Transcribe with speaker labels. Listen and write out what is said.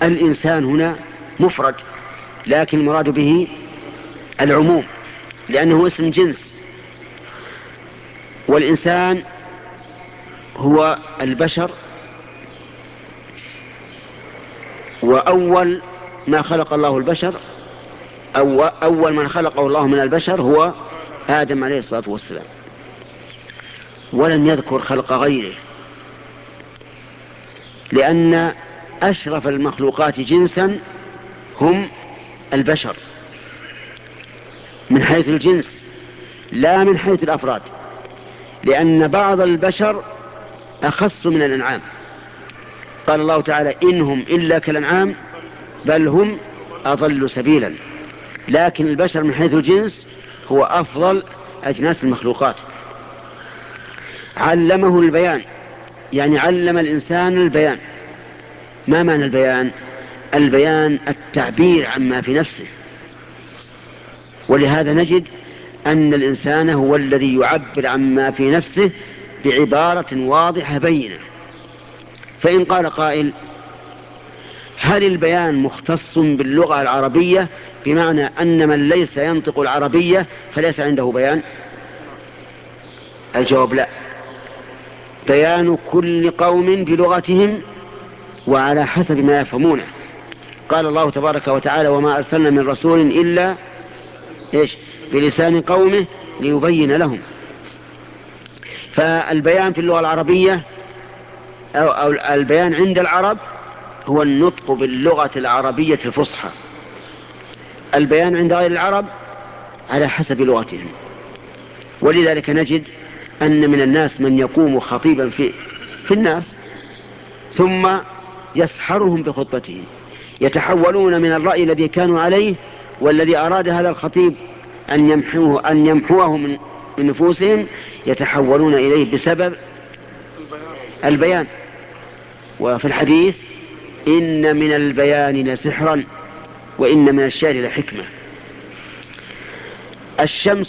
Speaker 1: الإنسان هنا مفرد، لكن المراد به العموم لأنه اسم جنس، والإنسان هو البشر، وأول ما خلق الله البشر أول من خلقه الله من البشر هو آدم عليه الصلاة والسلام، ولم يذكر خلق غيره، لأن أشرف المخلوقات جنسا هم البشر من حيث الجنس لا من حيث الأفراد، لأن بعض البشر أخص من الأنعام. قال الله تعالى إنهم إلا كالأنعام بل هم أضل سبيلا، لكن البشر من حيث الجنس هو أفضل أجناس المخلوقات. علمه البيان، يعني علم الإنسان البيان. ما معنى البيان؟ البيان التعبير عما في نفسه، ولهذا نجد أن الإنسان هو الذي يعبر عما في نفسه بعبارة واضحة بينة. فإن قال قائل هل البيان مختص باللغة العربية بمعنى أن من ليس ينطق العربية فليس عنده بيان؟ الجواب لا، بيان كل قوم بلغتهم وعلى حسب ما يفهمونه. قال الله تبارك وتعالى وما أرسلنا من رسول إلا بلسان قومه ليبين لهم. فالبيان في اللغة العربية أو البيان عند العرب هو النطق باللغة العربية الفصحى. البيان عند غير العرب على حسب لغتهم. ولذلك نجد أن من الناس من يقوم خطيبا في الناس ثم يسحرهم بخطبته، يتحولون من الرأي الذي كانوا عليه والذي أراد هذا الخطيب أن يمحوه من نفوسهم، يتحولون إليه بسبب البيان. وفي الحديث إن من البيان لسحرا وإن من الشعر لحكمة. الشمس